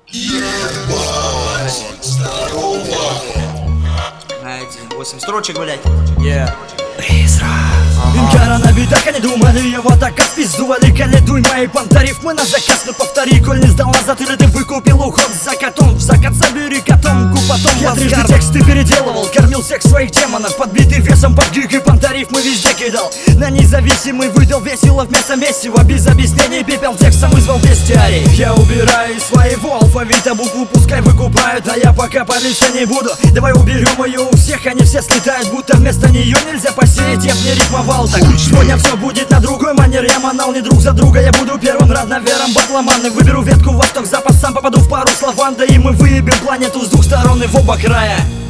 Ебать, здорово. На 8 строчек, блять. Инкара на битах, они думали, его так отпиздували. Каледуй мои понтариф, мы на заказ, ну повтори. Коль не сдал назад, или ты выкупил уход за котом. В закат забери котомку, потом я трижды тексты переделывал. Кормил всех своих демонов, подбитый весом под гиг. И понтариф мы везде кидал. На независимый выдал весело вместо месива. Без объяснений пепел текстом вызвал бестиарий. Я убираю из своего алфавита букву, пускай выкупают, а я пока париться не буду. Давай уберем ее у всех, они все слетают, будто вместо нее нельзя посеять. Я б не рифмовал так. Сегодня все будет на другой манер. Я манал не друг за друга, я буду первым разновером батломаны. Выберу ветку восток-запад, сам попаду в пару слов. Да и мы выебем планету с двух сторон и в оба края.